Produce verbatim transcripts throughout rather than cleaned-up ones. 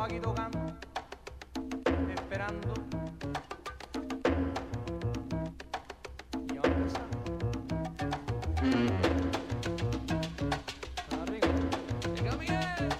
aquí tocando, esperando. Y vamos a empezar. Suena rico. Llega Miguel.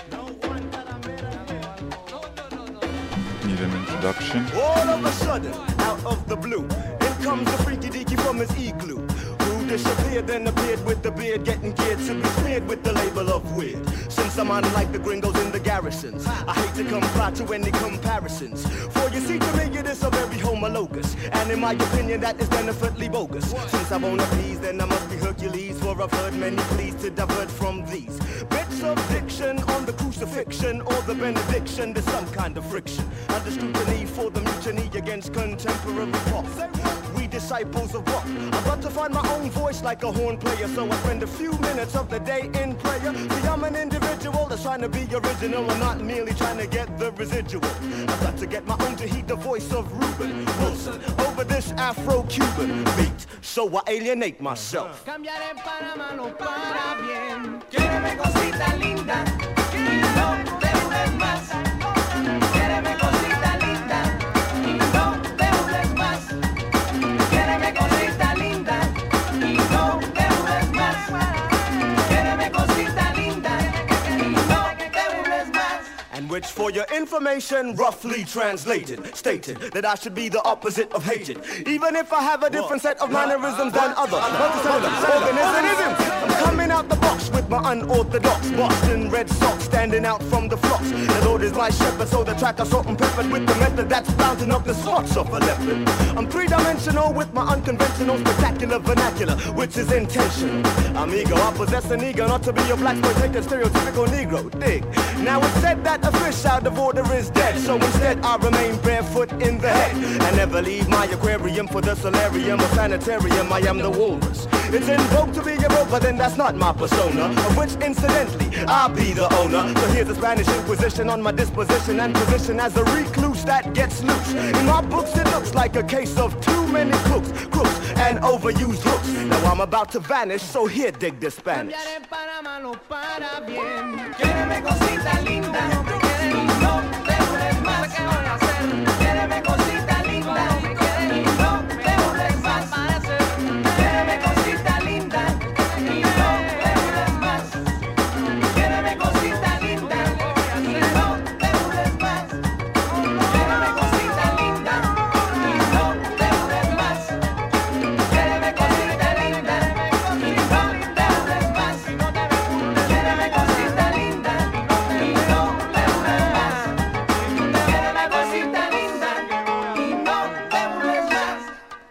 Need an introduction? All of a sudden, out of the blue, in comes the freaky deaky from his igloo. Who disappeared, then appeared with the beard, getting geared to be cleared with the label of weird. Since I'm unlike the gringos in the garrisons, I hate to comply to any comparisons. For you see, to me it is a very homologous, and in my opinion that is definitely bogus. Since I won't appease, then I must be Hercules, for I've heard many pleas to divert from these bits of diction on the crucifixion or the benediction. There's some kind of friction under scrutiny for the mutiny against contemporary pop. We disciples of rock. I've got to find my own voice like a horn player, so I spend a few minutes of the day in prayer. See, I'm an individual that's trying to be original and not merely trying to get the residual. I've got to get my own to heed the voice of Reuben Wilson over this Afro-Cuban beat, so I alienate myself. Cambiaré para mal o para bien. Quiereme cosita linda, y no te burles más. Quiereme cosita linda, y no te burles más. Quiereme cosita linda, y no te burles más. Quiereme cosita linda, y no te burles más. And which for your information, roughly translated, stated that I should be the opposite of hated. Even if I have a different set of mannerisms than other organisms. I'm coming out the box with my unorthodox Boston Red Sox standing out from the flocks. The Lord is my shepherd, so the track I salt and peppered with the method that's bound to knock the spots off a leopard. I'm three-dimensional with my unconventional, spectacular vernacular, which is intentional. Amigo, I possess an ego not to be a black exploitative stereotypical Negro. Dig. Now it's said that a fish out of order is dead, so instead I remain barefoot in the head and never leave my aquarium for the solarium or sanitarium. I am the walrus. It's in vogue to be a rope, but then that's not my persona, of which incidentally I'll be the owner. So here's the Spanish Inquisition on my disposition and position as a recluse that gets loose. In my books it looks like a case of too many crooks, crooks and overused hooks. Now I'm about to vanish, so here dig the Spanish. Cambiaré para mal o para bien. Quiereme cosita linda, y no te burles más. ¿Qué voy a hacer? Quiereme cosita linda, y no te burles más. Quiereme cosita linda, y no te burles más. Quiereme cosita linda, y no te burles más. Quiereme cosita linda, y no te burles más. Quiereme cosita linda, y no te burles más. Quiereme cosita linda, y no te burles más. Quiereme cosita linda, y no te burles más.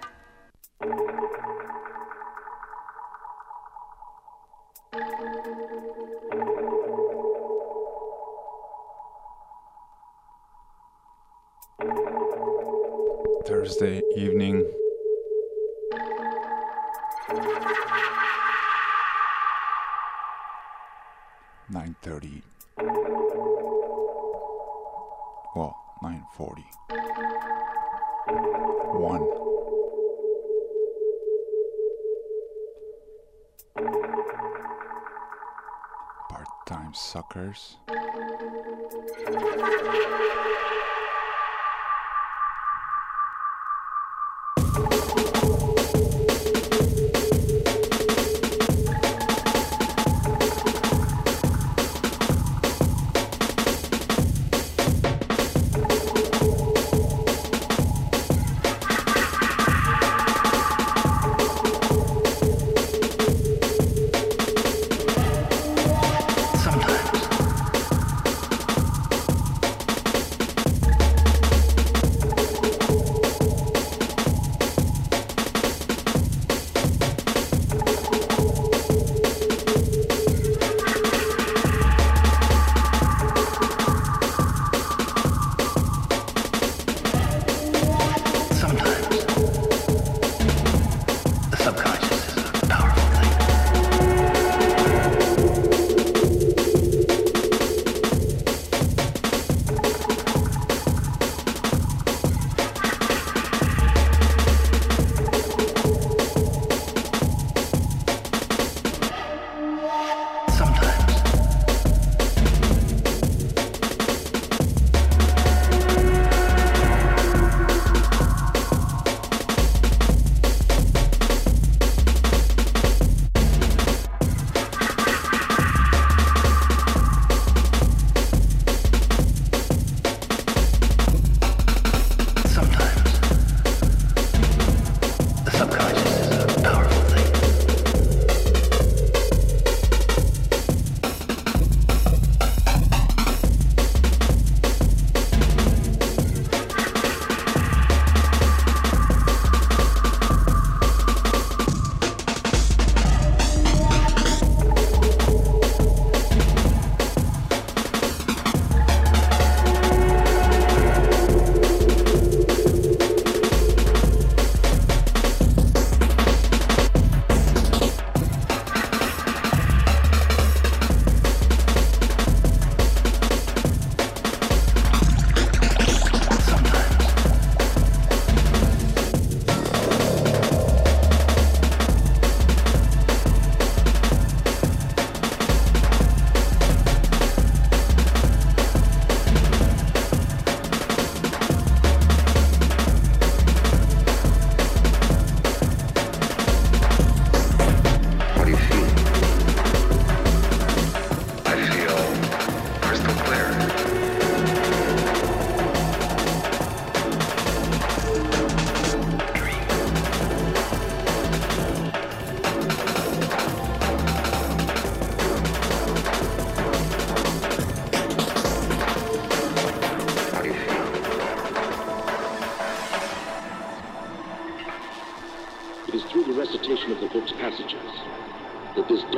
Thursday evening. nine thirty. Well, nine forty. One. Part-time suckers. Sometimes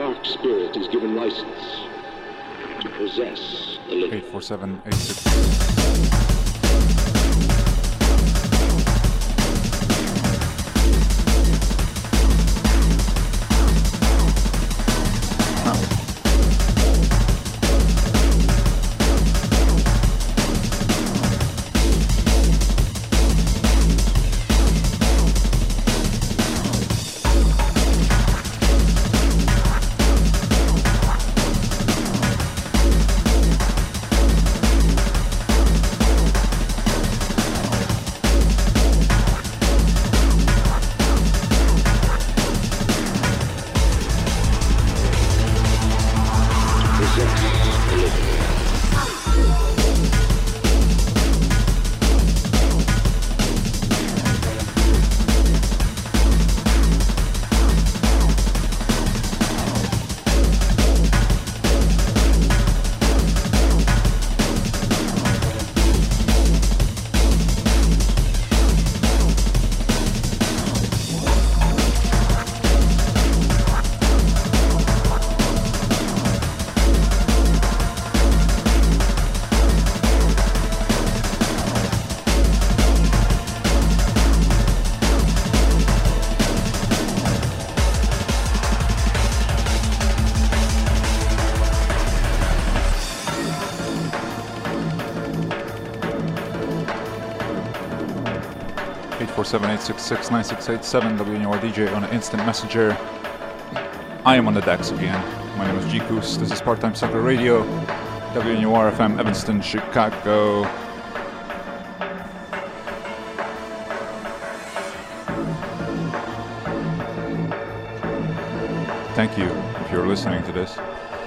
dark spirit is given license to possess the living. eight four seven eight six. seven eight six six nine six eight seven W N U R D J on an instant messenger. I am on the decks again. My name is Jikus. This is Part-Time Sucker Radio, W N U R F M, Evanston, Chicago. Thank you if you're listening to this.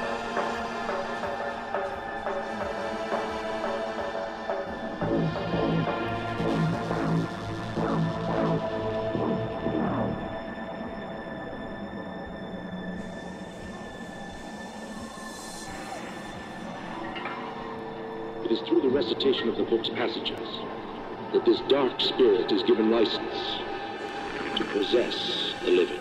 Of the book's passages, that this dark spirit is given license to possess the living.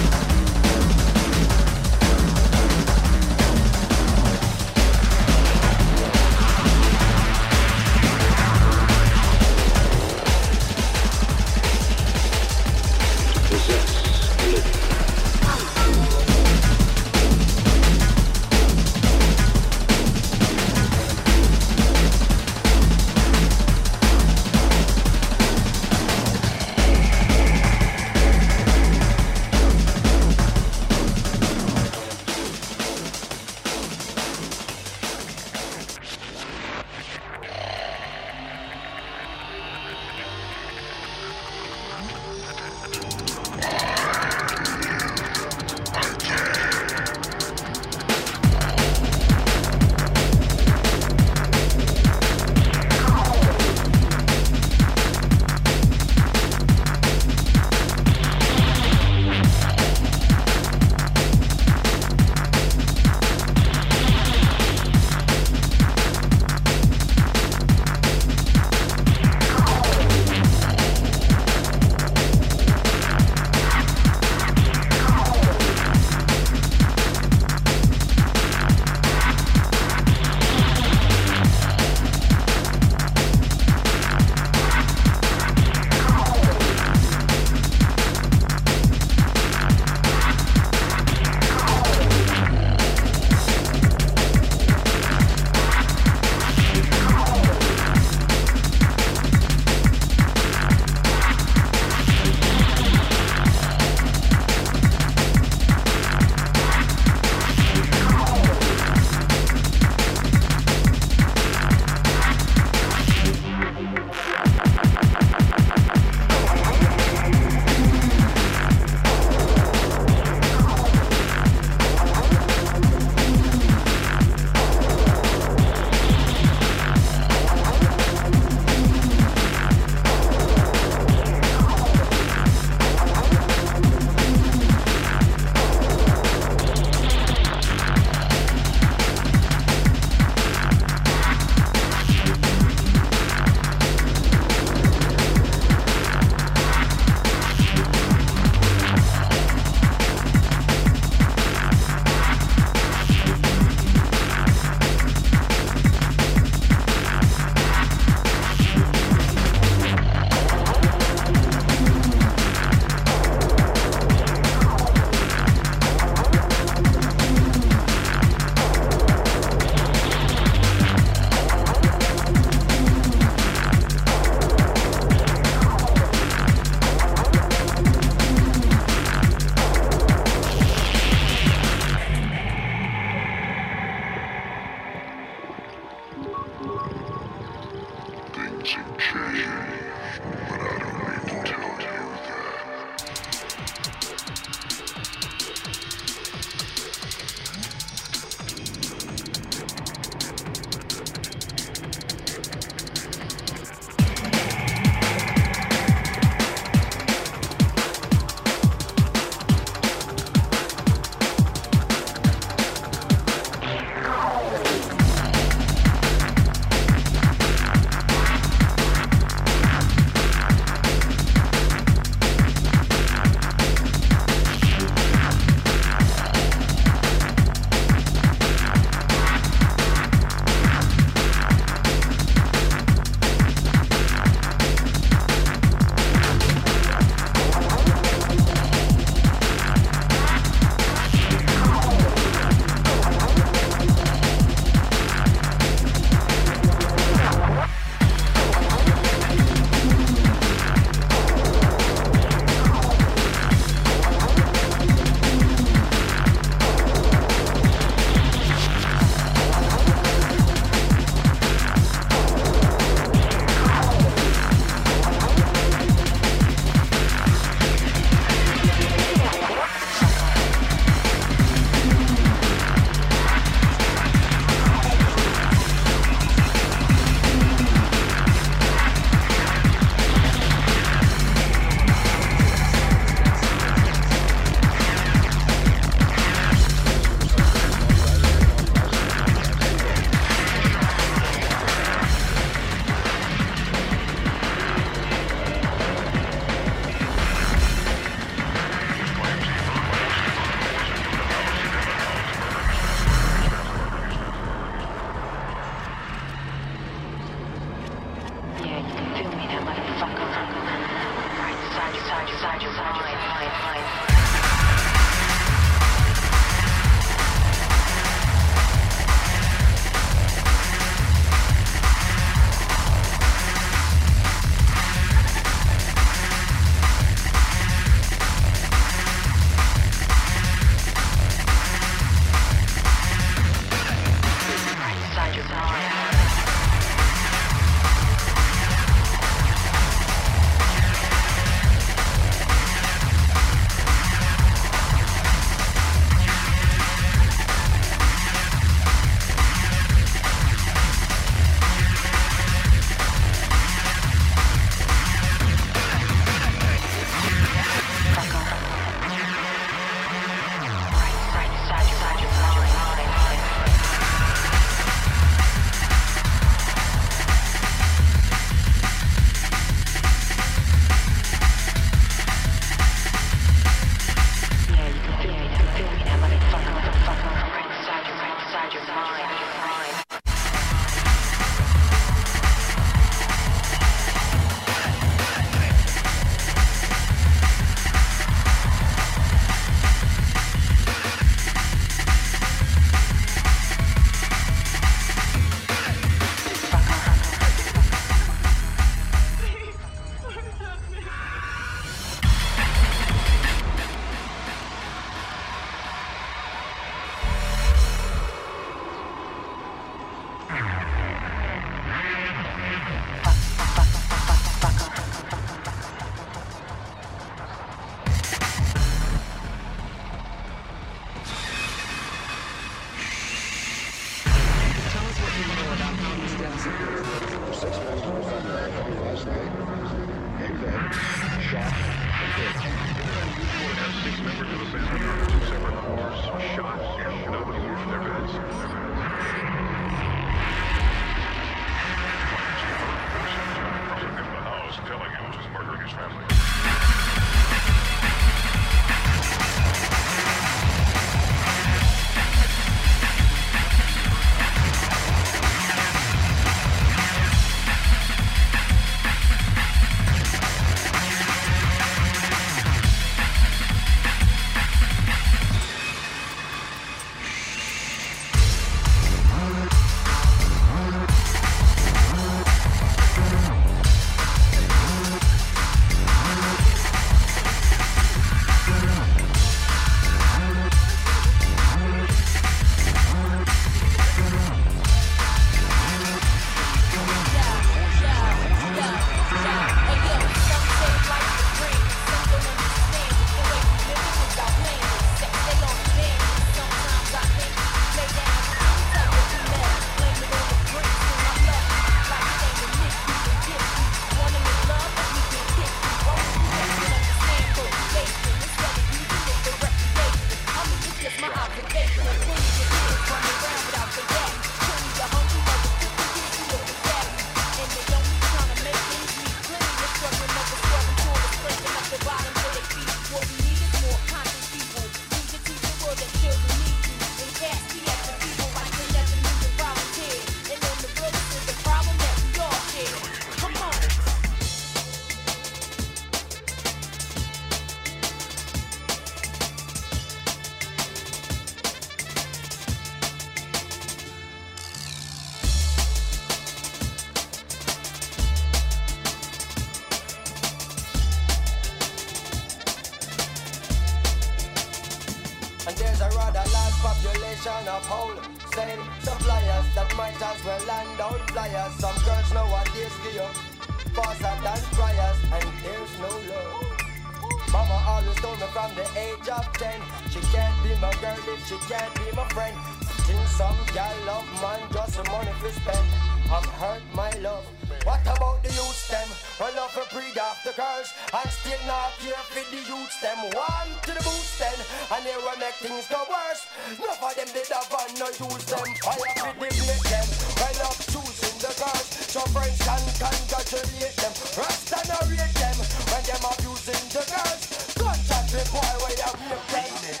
population of wholesale suppliers that might as well land out flyers. Some girls nowadays give up faster than fryers, and there's no love. Mama always told me from the age of ten, she can't be my girl if she can't be my friend. Think some gal love man just for money to spend. I'm hurt, my love. What about the youths them? Well, love for breed off the girls and still not care for the youths them. One to the boots then, and they will make things go worse. Enough of them did have and no use them. Fire for the debate them. Well, love choosing the girls, so friends can congratulate them. Rasta narrate them when them abusing the girls. Contact the boy where you have no kindness.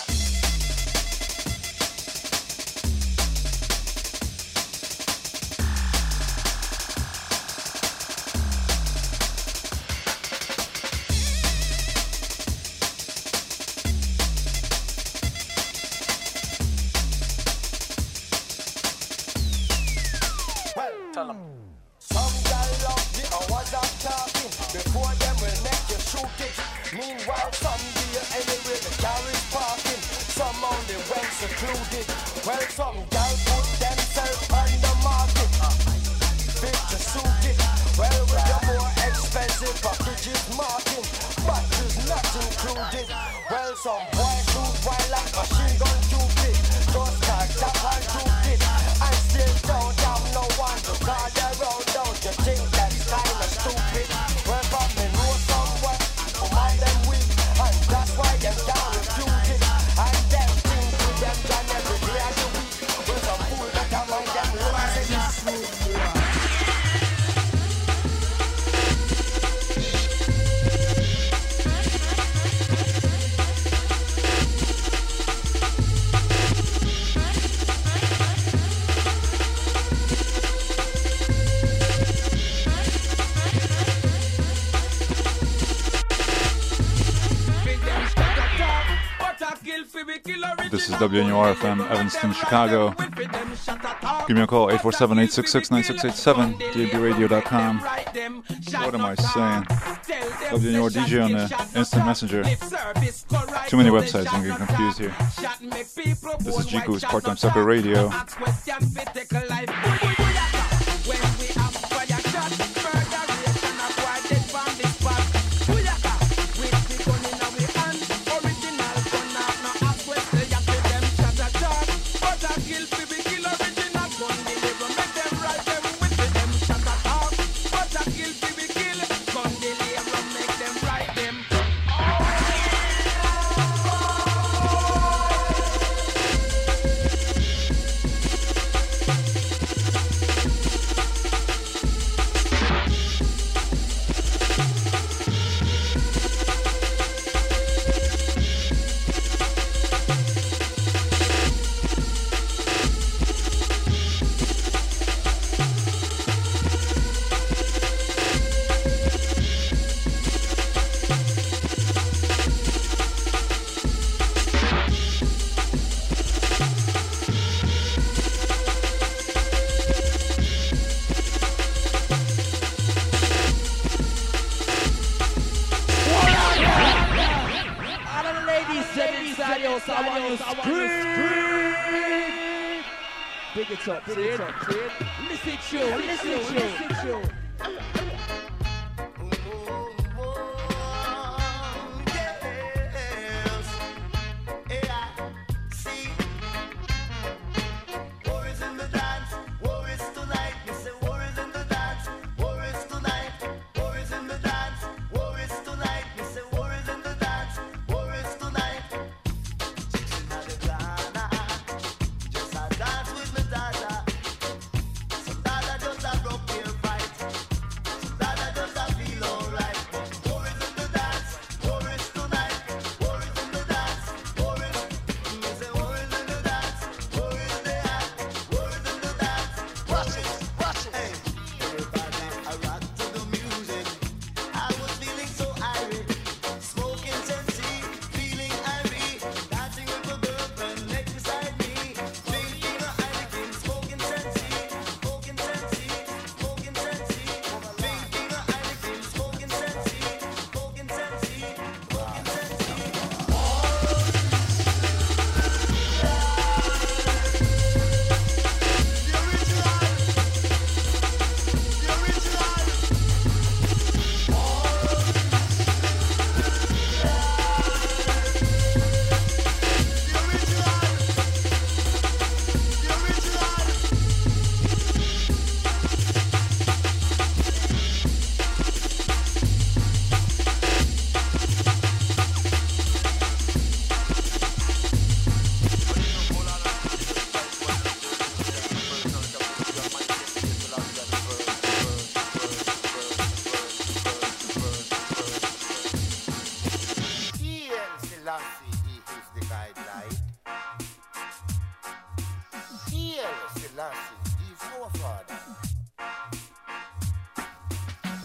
Tell them. Some gal love the hours of talking. Before them will make you shoot it. Meanwhile, some deal anyway the carriage parking. Some only well secluded. Well, some gal put themselves on the market. Fit to suit it. Well, with the more expensive packages marking, but there's not included. Well, some boy shoot while like machine gun Cupid. Just like that one Cupid. I still don't have no one to call around. Don't you think that's kinda stupid? Well, but me know somewhere who mind them weak, and that's why them can't refuse it. And them think with them done every day of the week. Well, some fool that I mind them losing it. This is W N U R F M, Evanston, Chicago. Give me a call, eight four seven, eight six six, nine six eight seven, D A B radio dot com. What am I saying? W N U R D J on the Instant Messenger. Too many websites, I'm getting confused here. This is G Goose, Part-Time Sucker Radio. Big it up, big it up, listen to you, listen to you, listen to you.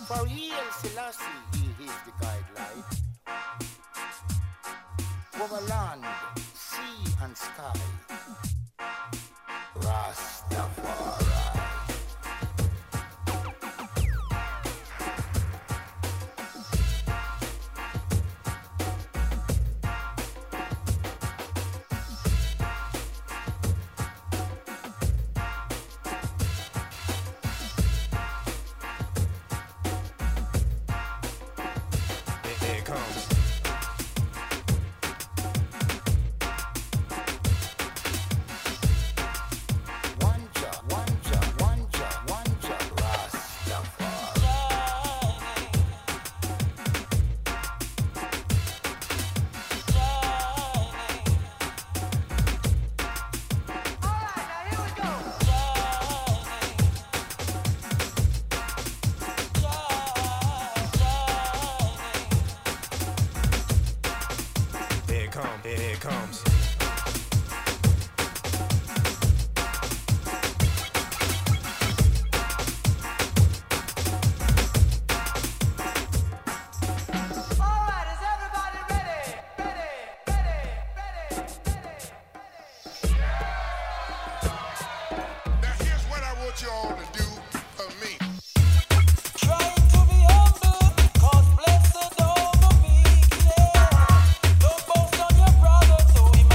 For Haile Selassie, he is the guideline. Over land, sea and sky. Rastafari. So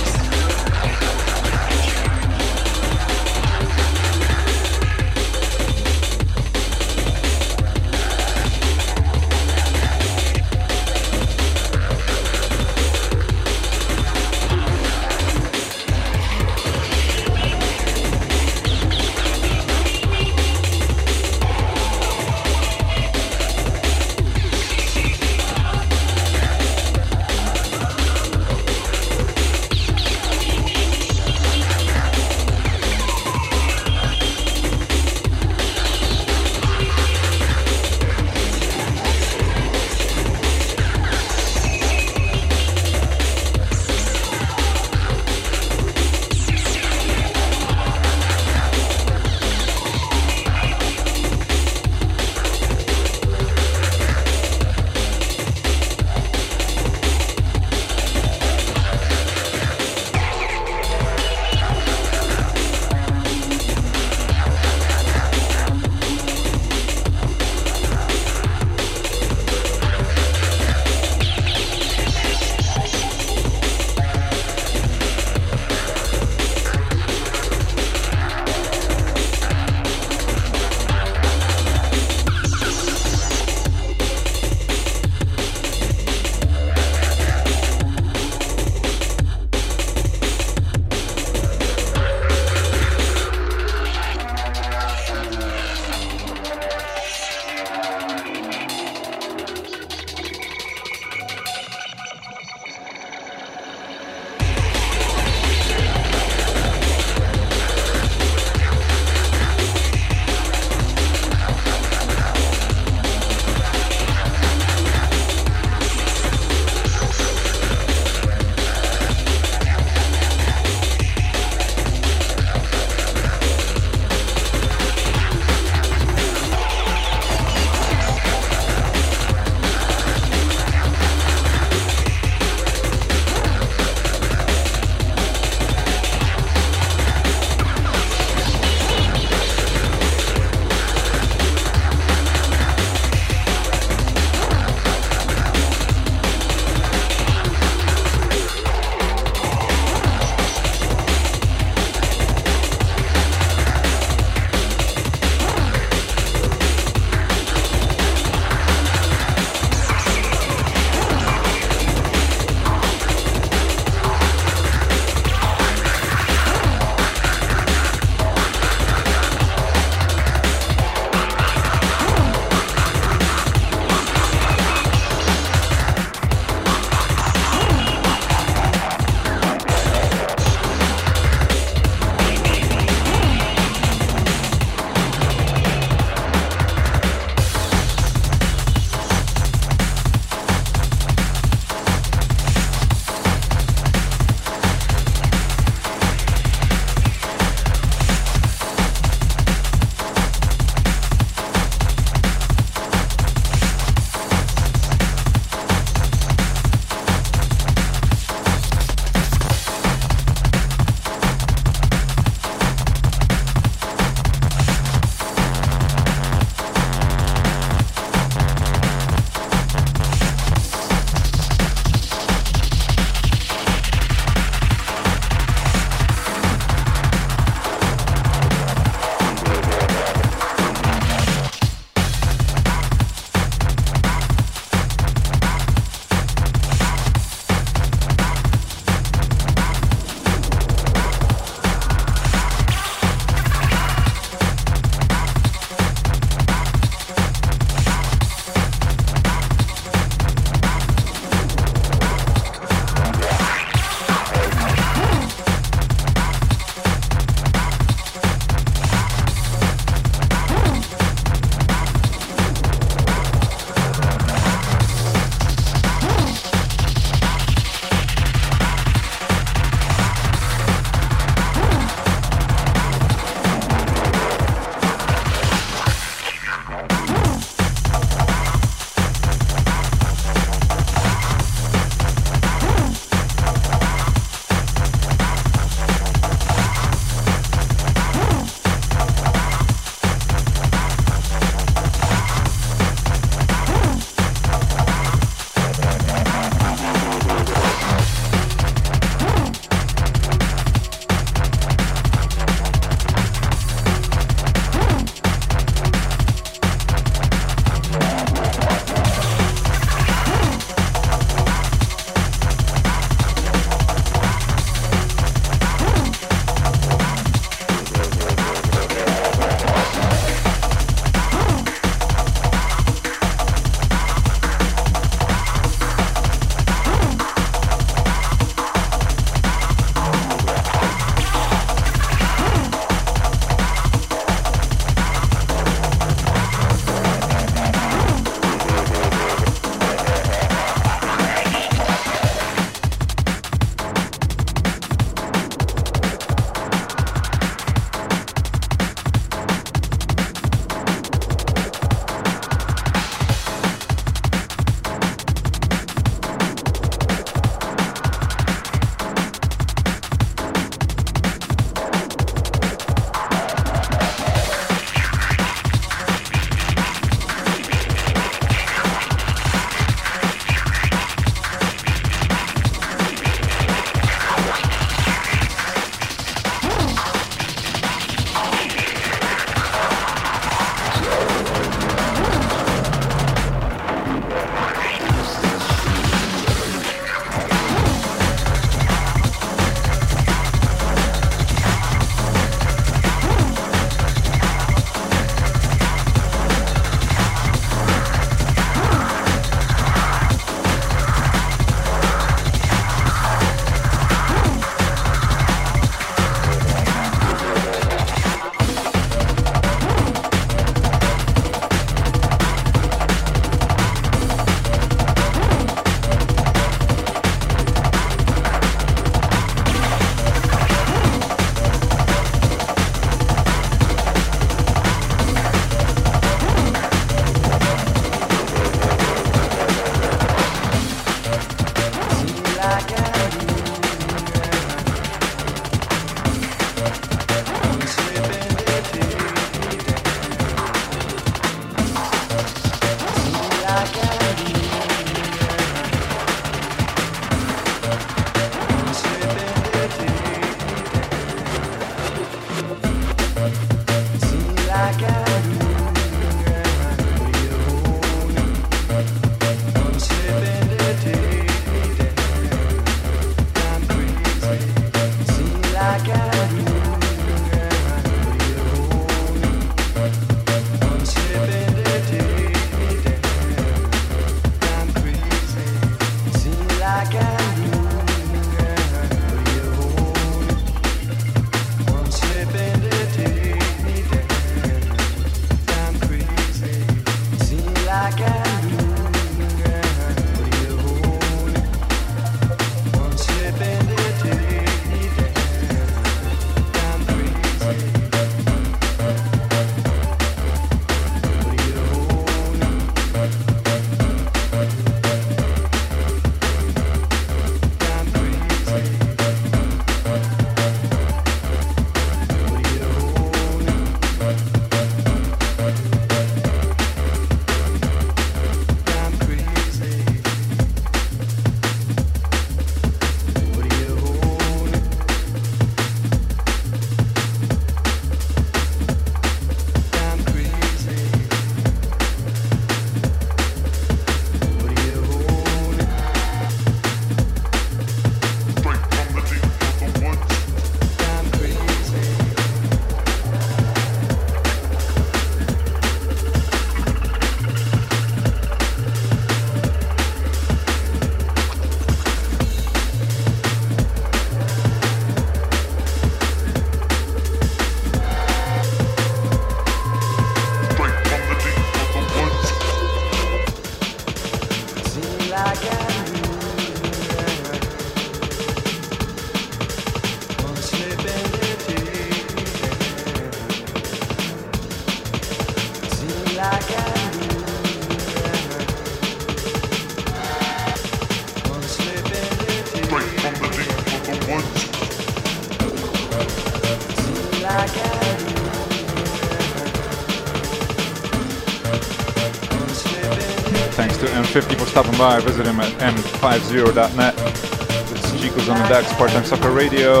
fifty for stopping by. Visit him at m fifty dot net. This is Chico's on the decks, Part-Time Sucker Radio.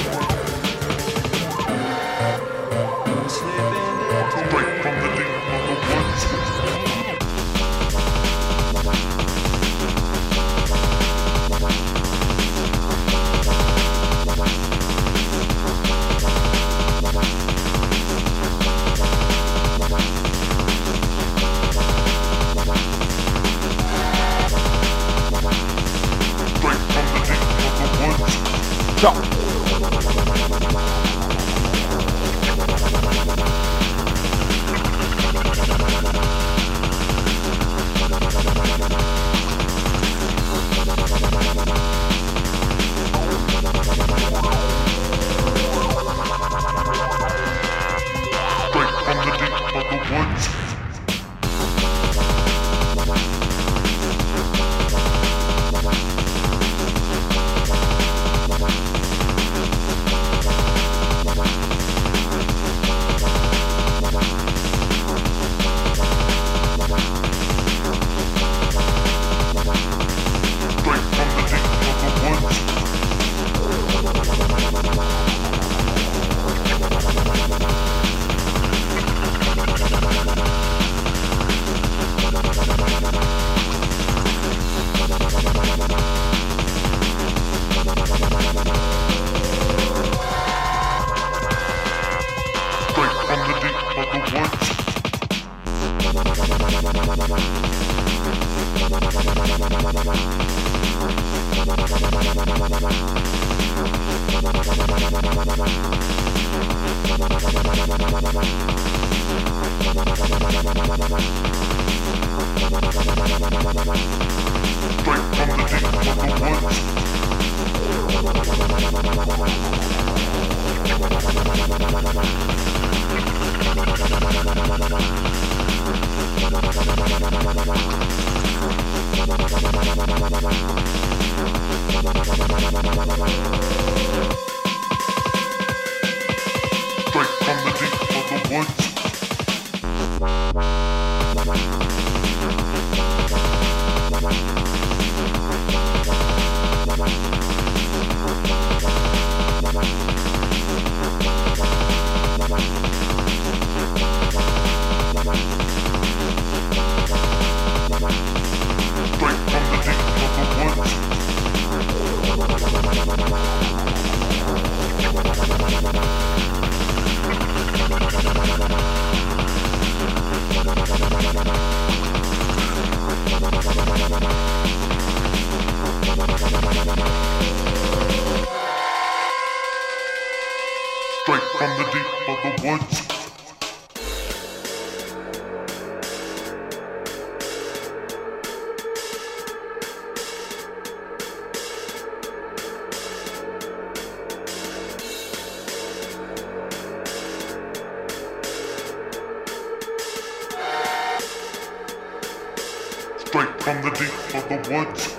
Straight from the deep of the woods.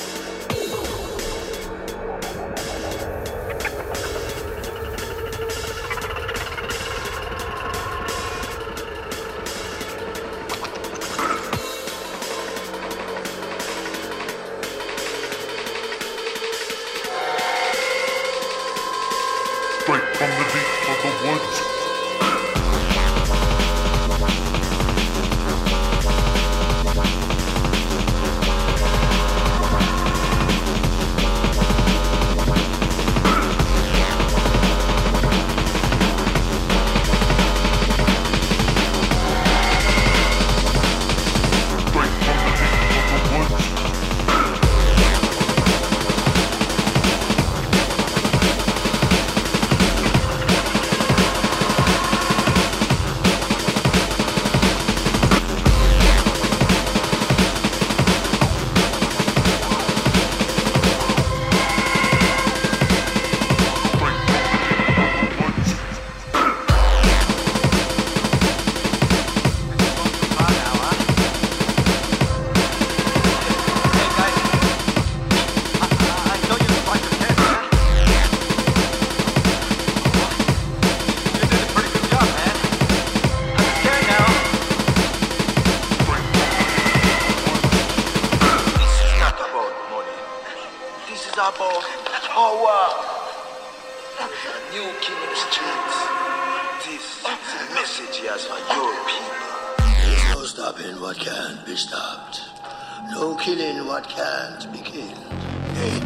Straight from the deep of the woods. power. There's a new king in the streets. This is a message he has for your people. There's no stopping what can't be stopped. No killing what can't be killed. Hey,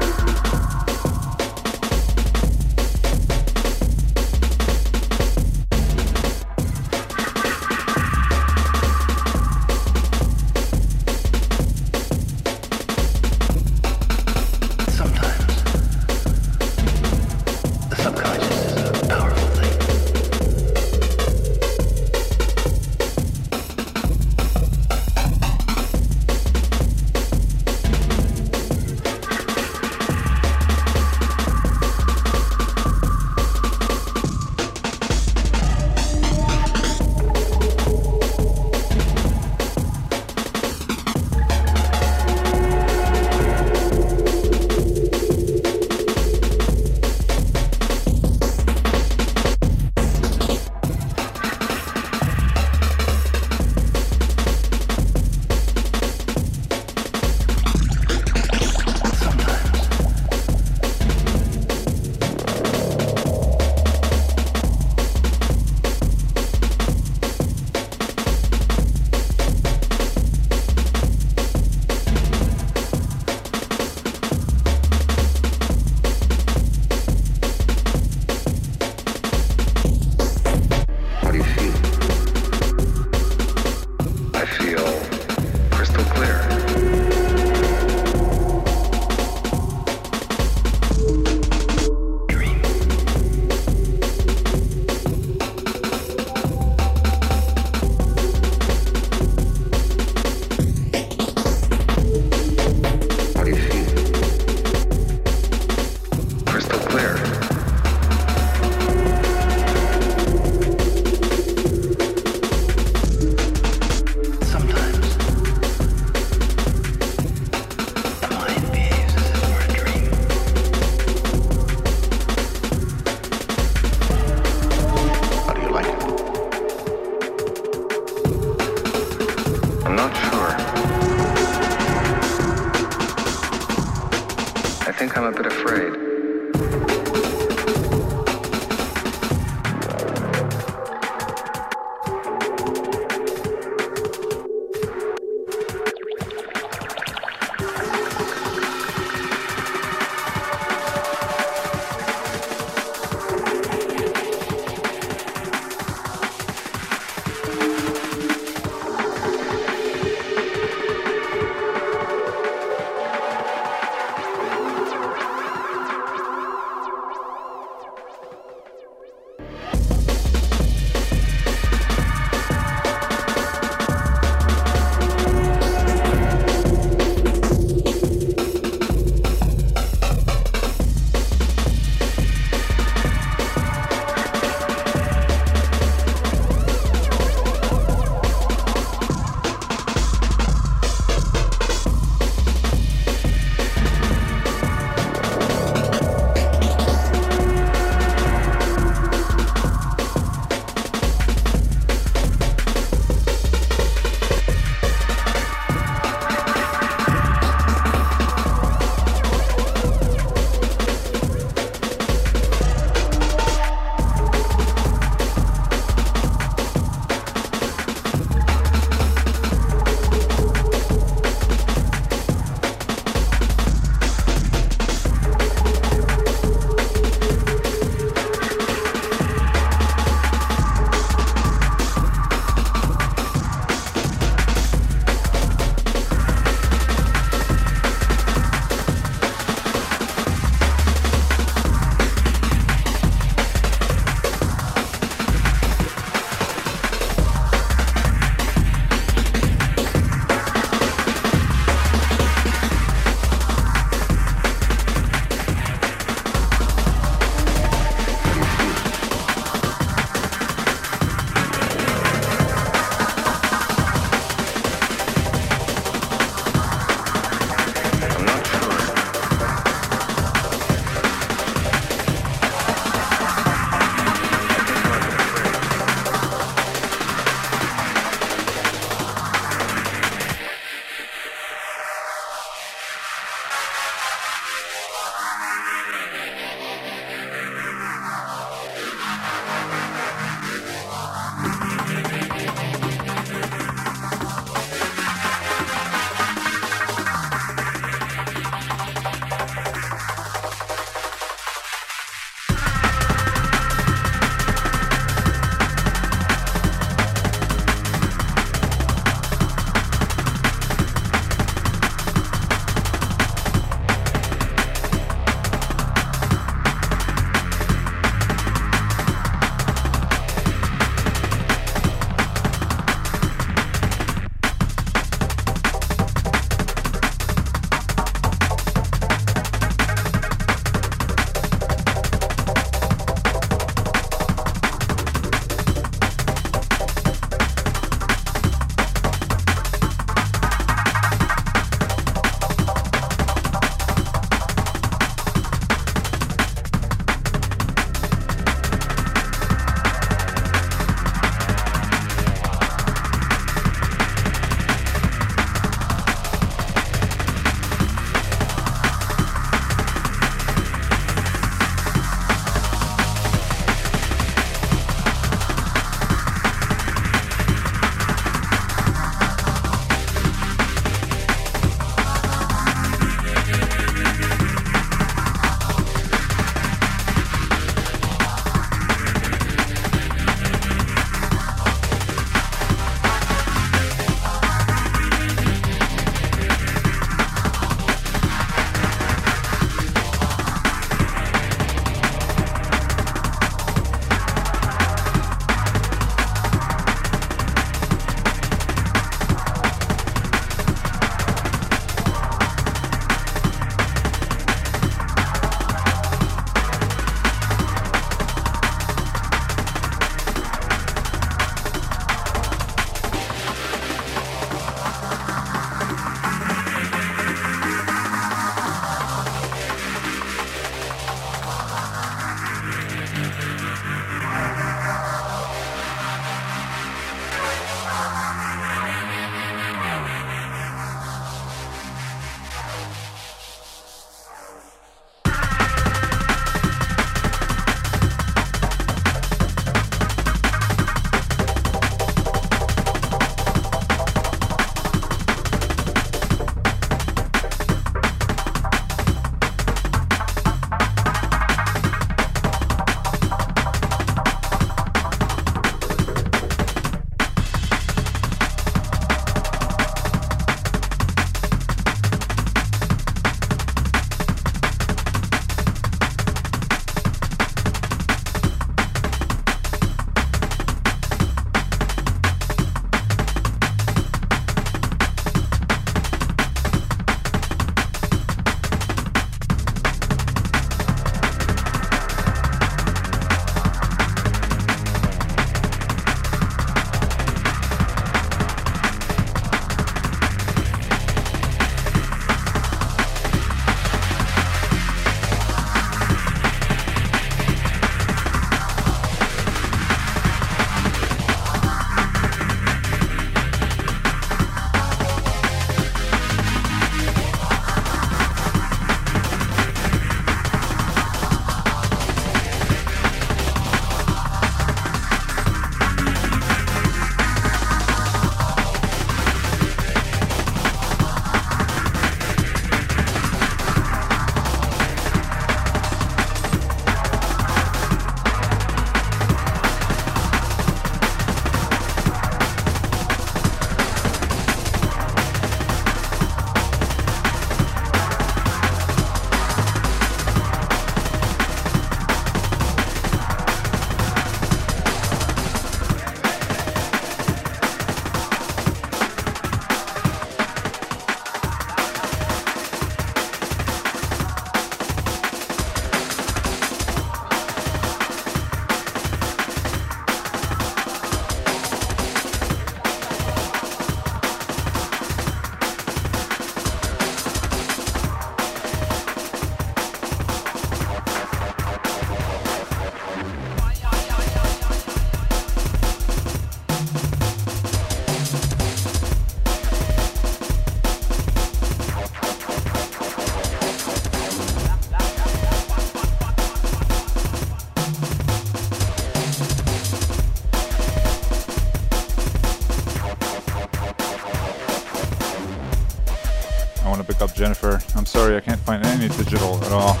Jennifer. I'm sorry, I can't find any digital at all.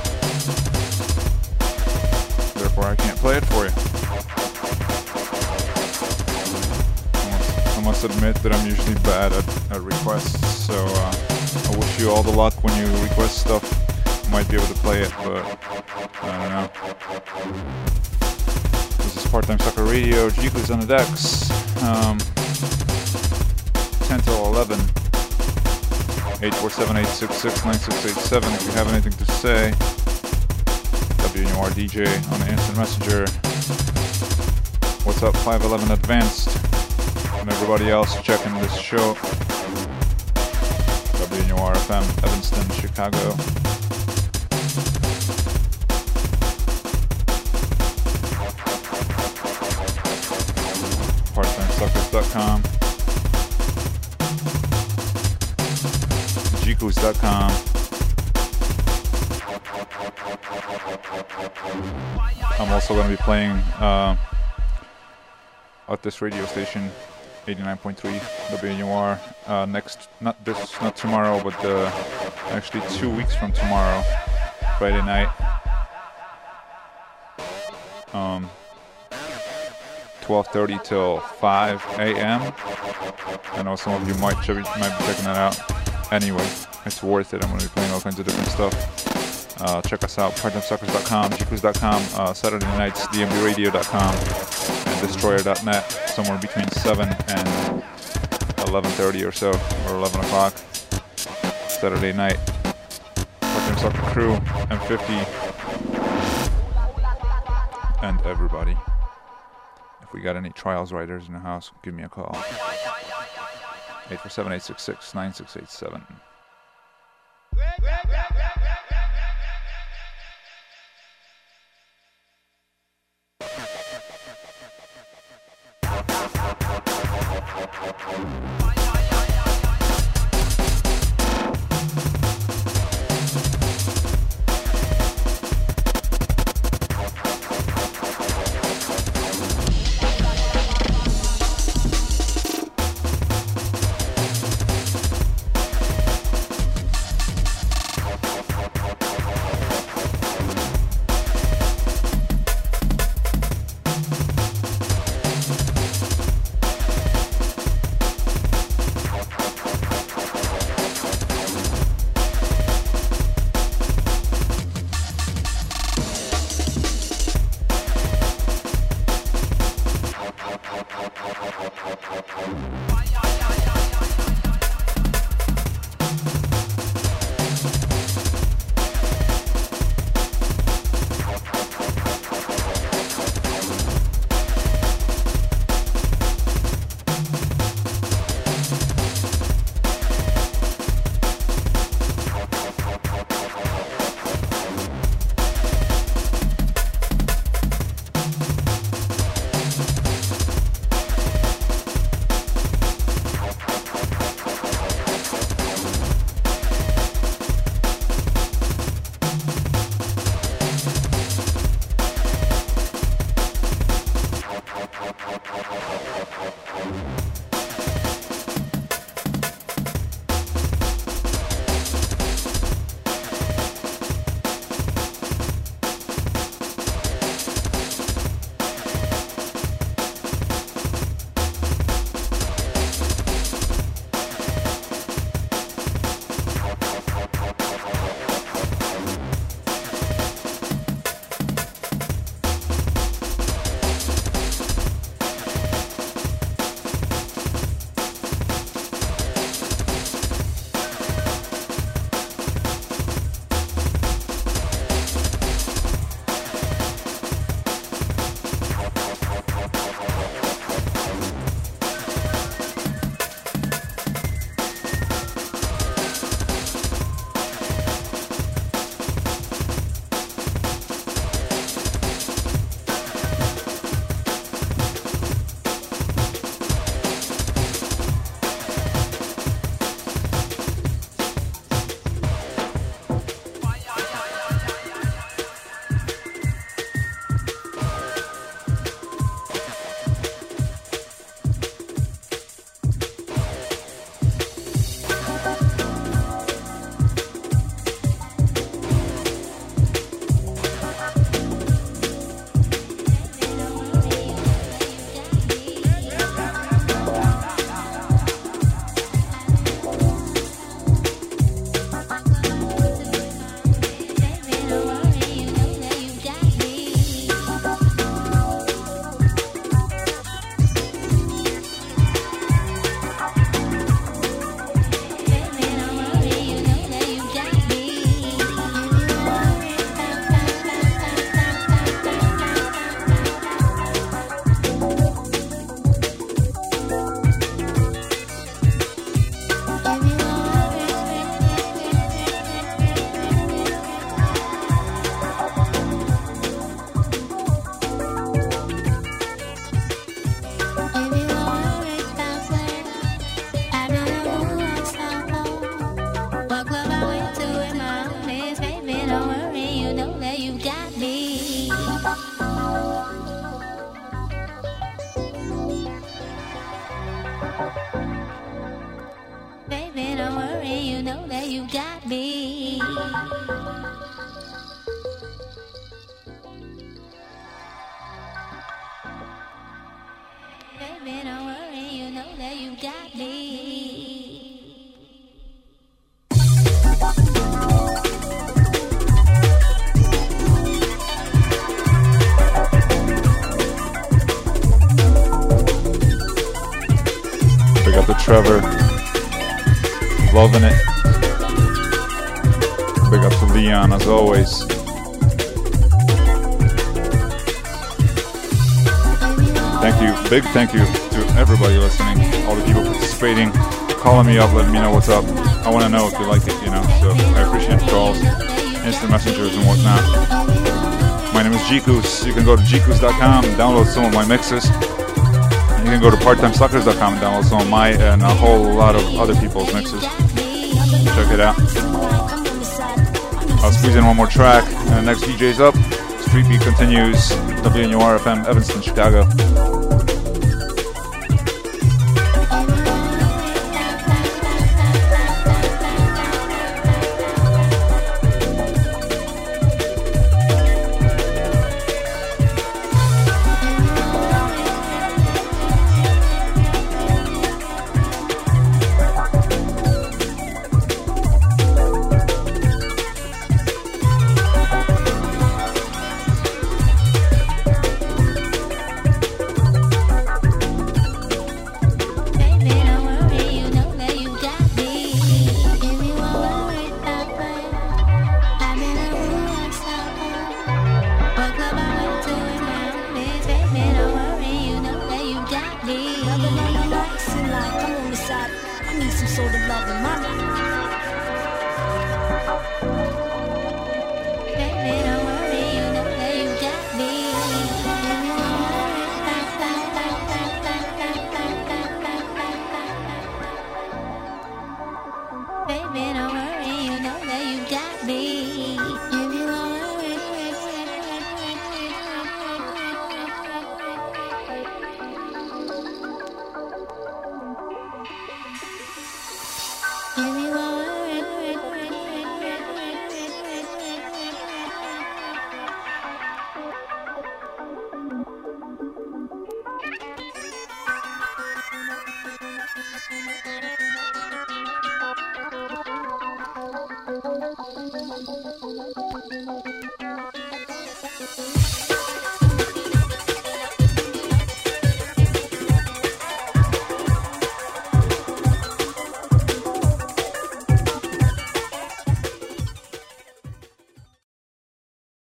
Therefore, I can't play it for you. I must admit that I'm usually bad at, at requests, so uh, I wish you all the luck when you request stuff. I might be able to play it, but I don't know. This is Part-Time Sucker Radio. Jiku's on the decks. Um, ten till eleven. eight four seven, eight six six, nine six eight seven if you have anything to say. W N U R D J on the instant messenger. What's up, five eleven Advanced? And everybody else checking this show. W N U R F M, Evanston, Chicago. part time suckers dot com. jikus dot com. I'm also going to be playing uh, at this radio station, eighty-nine point three W N U R, uh, next, not this, not tomorrow, but uh, actually two weeks from tomorrow, Friday night. Um, twelve thirty till five A M I know some of you might, ch- might be checking that out. Anyway, it's worth it. I'm going to be playing all kinds of different stuff. Uh, check us out, part time suckers dot com, jikus dot com, uh, Saturday nights, d m b radio dot com, and destroyer dot net, somewhere between seven and eleven thirty or so, or eleven o'clock, Saturday night. Part-Time Sucker crew, M fifty, and everybody. If we got any trials writers in the house, give me a call. eight four seven, eight six six, nine six eight seven. Trevor. Loving it. Big up to Leon as always. Thank you, big thank you to everybody listening, all the people participating, calling me up, letting me know what's up. I want to know if you like it, you know, so I appreciate the calls, instant messengers and whatnot. My name is G-Koos. You can go to G Koos dot com and download some of my mixes. You can go to part time suckers dot com and download some of my and a whole lot of other people's mixes. Check it out. I'll squeeze in one more track and the next D J's up. Street Beat continues. W N U R F M, Evanston, Chicago. Sort of love in my